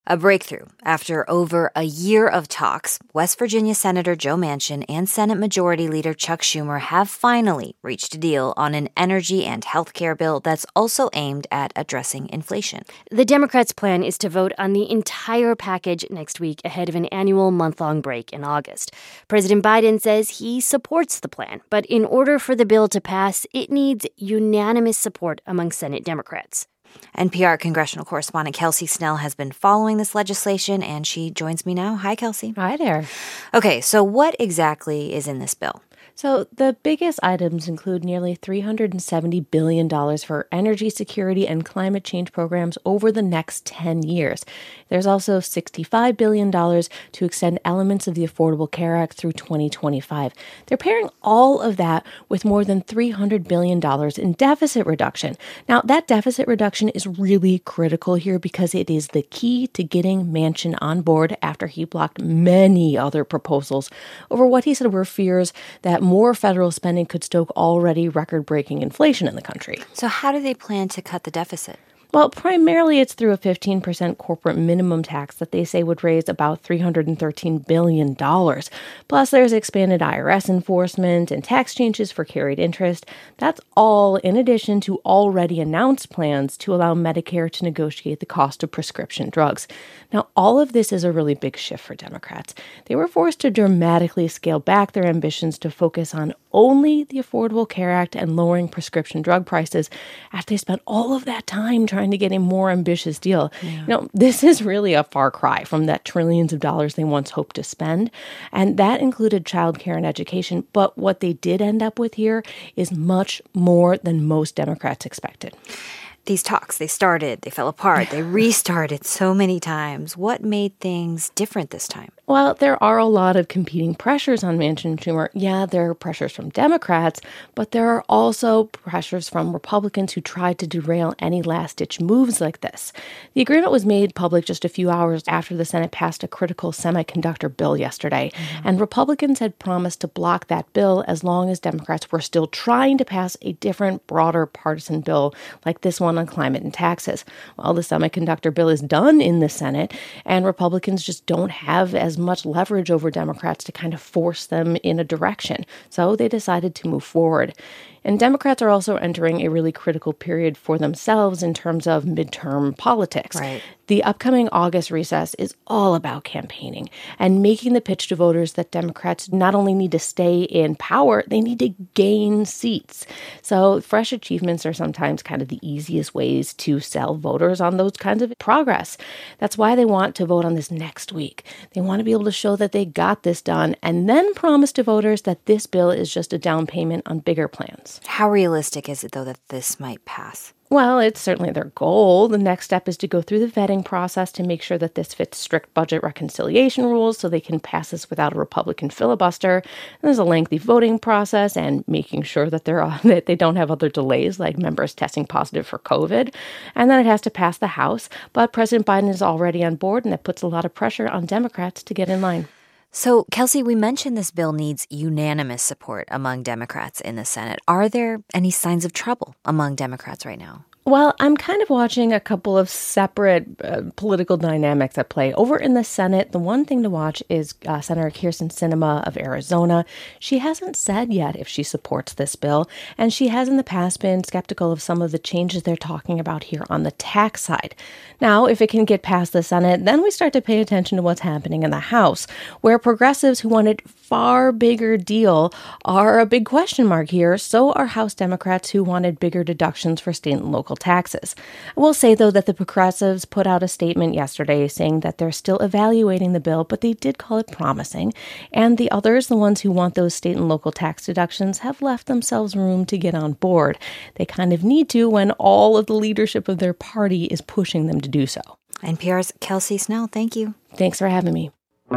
A breakthrough. After over a year of talks, West Virginia Senator Joe Manchin and Senate Majority Leader Chuck Schumer have finally reached a deal on an energy and health care bill that's also aimed at addressing inflation. The Democrats' plan is to vote on the entire package next week ahead of an annual month-long break in August. President Biden says he supports the plan, but in order for the bill to pass, it needs unanimous support among Senate Democrats. NPR congressional correspondent Kelsey Snell has been following this legislation, and she joins me now. Hi, Kelsey. Hi there. Okay, so what exactly is in this bill? So the biggest items include nearly $370 billion for energy security and climate change programs over the next 10 years. There's also $65 billion to extend elements of the Affordable Care Act through 2025. They're pairing all of that with more than $300 billion in deficit reduction. Now, that deficit reduction is really critical here because it is the key to getting Manchin on board after he blocked many other proposals over what he said were fears that more federal spending could stoke already record-breaking inflation in the country. So how do they plan to cut the deficit? Well, primarily it's through a 15% corporate minimum tax that they say would raise about $313 billion. Plus, there's expanded IRS enforcement and tax changes for carried interest. That's all in addition to already announced plans to allow Medicare to negotiate the cost of prescription drugs. Now, all of this is a really big shift for Democrats. They were forced to dramatically scale back their ambitions to focus on only the Affordable Care Act and lowering prescription drug prices after they spent all of that time trying to get a more ambitious deal. Yeah. This is really a far cry from that trillions of dollars they once hoped to spend. And that included childcare and education. But what they did end up with here is much more than most Democrats expected. These talks, they started, they fell apart, they restarted so many times. What made things different this time? Well, there are a lot of competing pressures on Manchin and Schumer. Yeah, there are pressures from Democrats, but there are also pressures from Republicans who tried to derail any last-ditch moves like this. The agreement was made public just a few hours after the Senate passed a critical semiconductor bill yesterday, and Republicans had promised to block that bill as long as Democrats were still trying to pass a different, broader partisan bill like this one on climate and taxes. Well, the semiconductor bill is done in the Senate, and Republicans just don't have as much leverage over Democrats to kind of force them in a direction. So they decided to move forward. And Democrats are also entering a really critical period for themselves in terms of midterm politics. Right. The upcoming August recess is all about campaigning and making the pitch to voters that Democrats not only need to stay in power, they need to gain seats. So fresh achievements are sometimes kind of the easiest ways to sell voters on those kinds of progress. That's why they want to vote on this next week. They want to be able to show that they got this done and then promise to voters that this bill is just a down payment on bigger plans. How realistic is it, though, that this might pass? Well, it's certainly their goal. The next step is to go through the vetting process to make sure that this fits strict budget reconciliation rules so they can pass this without a Republican filibuster. And there's a lengthy voting process and making sure that that they don't have other delays like members testing positive for COVID. And then it has to pass the House. But President Biden is already on board, and that puts a lot of pressure on Democrats to get in line. So, Kelsey, we mentioned this bill needs unanimous support among Democrats in the Senate. Are there any signs of trouble among Democrats right now? Well, I'm kind of watching a couple of separate political dynamics at play. Over in the Senate, the one thing to watch is Senator Kyrsten Sinema of Arizona. She hasn't said yet if she supports this bill, and she has in the past been skeptical of some of the changes they're talking about here on the tax side. Now, if it can get past the Senate, then we start to pay attention to what's happening in the House, where progressives who wanted far bigger deal are a big question mark here. So are House Democrats who wanted bigger deductions for state and local taxes. I will say, though, that the progressives put out a statement yesterday saying that they're still evaluating the bill, but they did call it promising. And the others, the ones who want those state and local tax deductions, have left themselves room to get on board. They kind of need to when all of the leadership of their party is pushing them to do so. NPR's Kelsey Snell, thank you. Thanks for having me.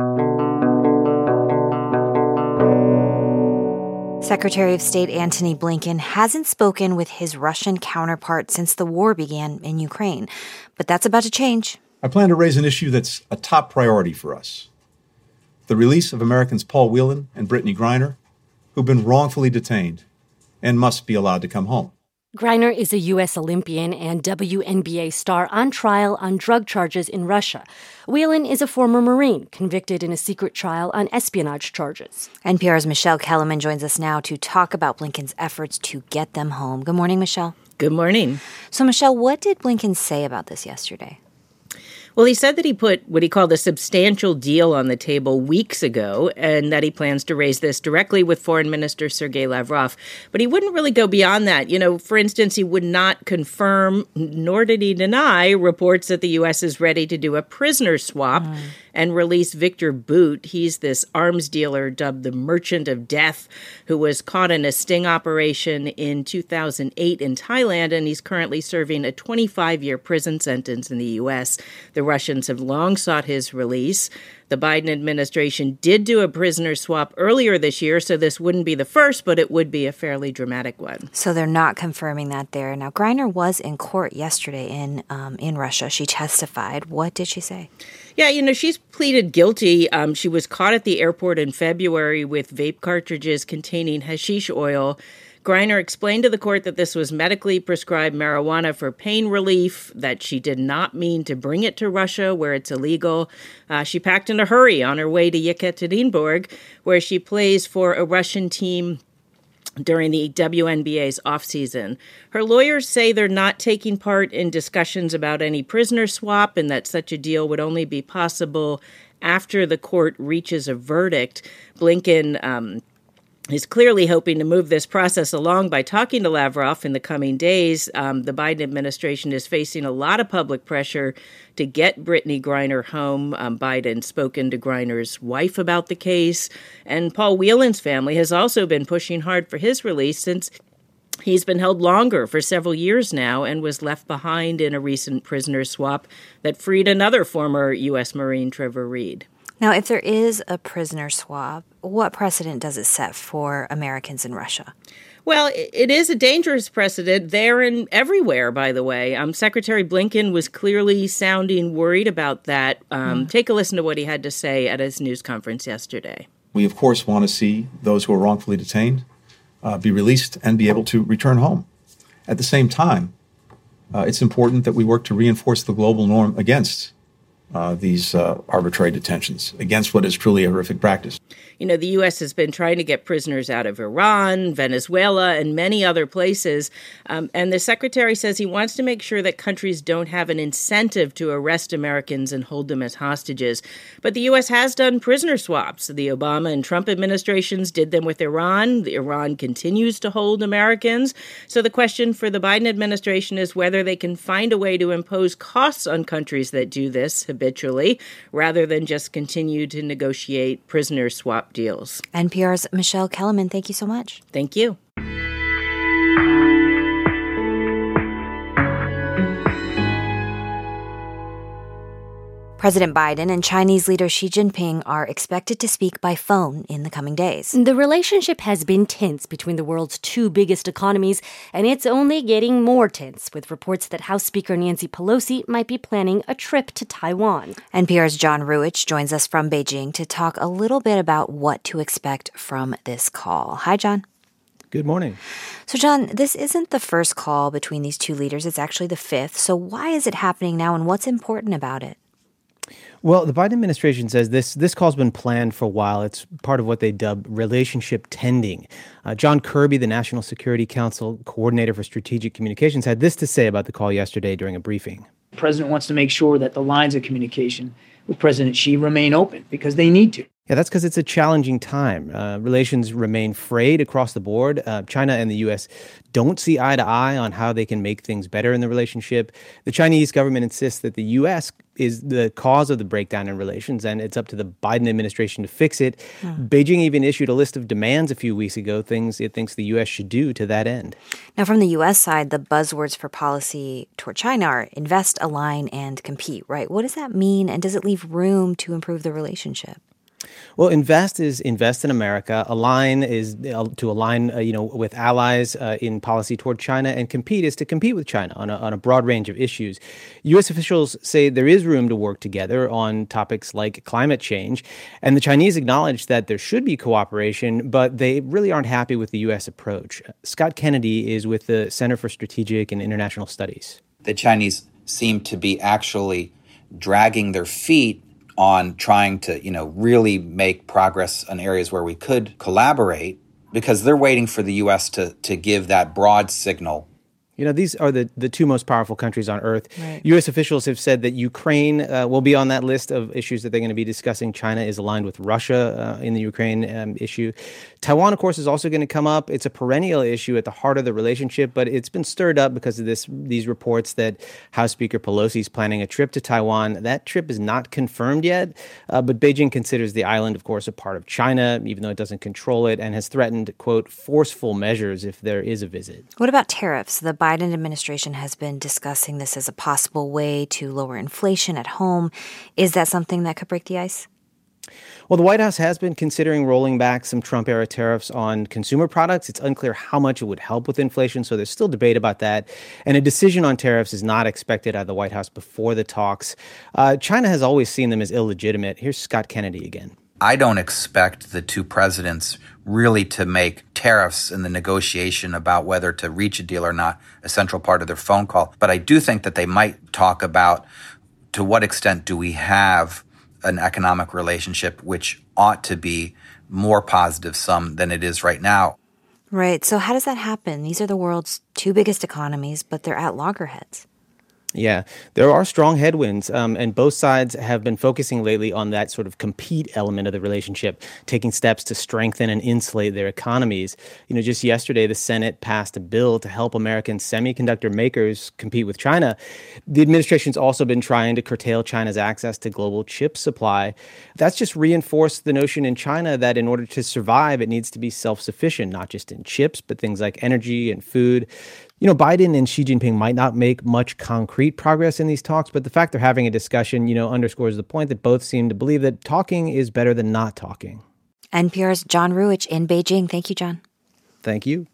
Secretary of State Antony Blinken hasn't spoken with his Russian counterpart since the war began in Ukraine, but that's about to change. I plan to raise an issue that's a top priority for us. The release of Americans Paul Whelan and Brittany Griner, who've been wrongfully detained and must be allowed to come home. Griner is a U.S. Olympian and WNBA star on trial on drug charges in Russia. Whelan is a former Marine convicted in a secret trial on espionage charges. NPR's Michelle Kellerman joins us now to talk about Blinken's efforts to get them home. Good morning, Michelle. Good morning. So, Michelle, what did Blinken say about this yesterday? Well, he said that he put what he called a substantial deal on the table weeks ago and that he plans to raise this directly with Foreign Minister Sergei Lavrov. But he wouldn't really go beyond that. You know, for instance, he would not confirm, nor did he deny, reports that the U.S. is ready to do a prisoner swap and release Victor Bout. He's this arms dealer dubbed the Merchant of Death, who was caught in a sting operation in 2008 in Thailand, and he's currently serving a 25-year prison sentence in the U.S. The Russians have long sought his release. The Biden administration did do a prisoner swap earlier this year, so this wouldn't be the first, but it would be a fairly dramatic one. So they're not confirming that there. Now, Griner was in court yesterday in Russia. She testified. What did she say? Yeah, you know, she's pleaded guilty. She was caught at the airport in February with vape cartridges containing hashish oil. Griner explained to the court that this was medically prescribed marijuana for pain relief, that she did not mean to bring it to Russia where it's illegal. She packed in a hurry on her way to Yekaterinburg, where she plays for a Russian team during the WNBA's offseason. Her lawyers say they're not taking part in discussions about any prisoner swap and that such a deal would only be possible after the court reaches a verdict. Blinken is clearly hoping to move this process along by talking to Lavrov in the coming days. The Biden administration is facing a lot of public pressure to get Brittany Griner home. Biden's spoken to Griner's wife about the case. And Paul Whelan's family has also been pushing hard for his release since he's been held longer for several years now and was left behind in a recent prisoner swap that freed another former U.S. Marine, Trevor Reed. Now, if there is a prisoner swap, what precedent does it set for Americans in Russia? Well, it is a dangerous precedent there and everywhere, by the way. Secretary Blinken was clearly sounding worried about that. Take a listen to what he had to say at his news conference yesterday. We, of course, want to see those who are wrongfully detained be released and be able to return home. At the same time, it's important that we work to reinforce the global norm against these arbitrary detentions, against what is truly a horrific practice. You know, the U.S. has been trying to get prisoners out of Iran, Venezuela, and many other places. And the secretary says he wants to make sure that countries don't have an incentive to arrest Americans and hold them as hostages. But the U.S. has done prisoner swaps. The Obama and Trump administrations did them with Iran. Iran continues to hold Americans. So the question for the Biden administration is whether they can find a way to impose costs on countries that do this habitually, rather than just continue to negotiate prisoner swap deals. NPR's Michelle Kellerman, thank you so much. Thank you. President Biden and Chinese leader Xi Jinping are expected to speak by phone in the coming days. The relationship has been tense between the world's two biggest economies, and it's only getting more tense with reports that House Speaker Nancy Pelosi might be planning a trip to Taiwan. NPR's John Ruwitch joins us from Beijing to talk a little bit about what to expect from this call. Hi, John. Good morning. So, John, this isn't the first call between these two leaders. It's actually the fifth. So why is it happening now, and what's important about it? Well, the Biden administration says this call's been planned for a while. It's part of what they dub relationship tending. John Kirby, the National Security Council coordinator for strategic communications, had this to say about the call yesterday during a briefing. The president wants to make sure that the lines of communication with President Xi remain open because they need to. Yeah, that's because it's a challenging time. Relations remain frayed across the board. China and the U.S. don't see eye to eye on how they can make things better in the relationship. The Chinese government insists that the U.S. is the cause of the breakdown in relations, and it's up to the Biden administration to fix it. Beijing even issued a list of demands a few weeks ago, things it thinks the U.S. should do to that end. Now, from the U.S. side, the buzzwords for policy toward China are invest, align, and compete, right? What does that mean, and does it leave room to improve the relationship? Well, invest is invest in America. Align is to align, with allies in policy toward China, and compete is to compete with China on a broad range of issues. U.S. officials say there is room to work together on topics like climate change, and the Chinese acknowledge that there should be cooperation, but they really aren't happy with the U.S. approach. Scott Kennedy is with the Center for Strategic and International Studies. The Chinese seem to be actually dragging their feet on trying to, really make progress in areas where we could collaborate, because they're waiting for the U.S. to give that broad signal. These are the two most powerful countries on earth. Right. U.S. officials have said that Ukraine will be on that list of issues that they're going to be discussing. China is aligned with Russia in the Ukraine issue. Taiwan, of course, is also going to come up. It's a perennial issue at the heart of the relationship, but it's been stirred up because of these reports that House Speaker Pelosi is planning a trip to Taiwan. That trip is not confirmed yet, but Beijing considers the island, of course, a part of China, even though it doesn't control it, and has threatened, quote, forceful measures if there is a visit. What about tariffs? The Biden administration has been discussing this as a possible way to lower inflation at home. Is that something that could break the ice? Well, the White House has been considering rolling back some Trump-era tariffs on consumer products. It's unclear how much it would help with inflation, so there's still debate about that. And a decision on tariffs is not expected out of the White House before the talks. China has always seen them as illegitimate. Here's Scott Kennedy again. I don't expect the two presidents really to make tariffs in the negotiation about whether to reach a deal or not a central part of their phone call. But I do think that they might talk about to what extent do we have an economic relationship which ought to be more positive sum than it is right now. Right. So how does that happen? These are the world's two biggest economies, but they're at loggerheads. Yeah, there are strong headwinds, and both sides have been focusing lately on that sort of compete element of the relationship, taking steps to strengthen and insulate their economies. Just yesterday, the Senate passed a bill to help American semiconductor makers compete with China. The administration's also been trying to curtail China's access to global chip supply. That's just reinforced the notion in China that in order to survive, it needs to be self-sufficient, not just in chips, but things like energy and food. Biden and Xi Jinping might not make much concrete progress in these talks, but the fact they're having a discussion, underscores the point that both seem to believe that talking is better than not talking. NPR's John Ruwitch in Beijing. Thank you, John. Thank you.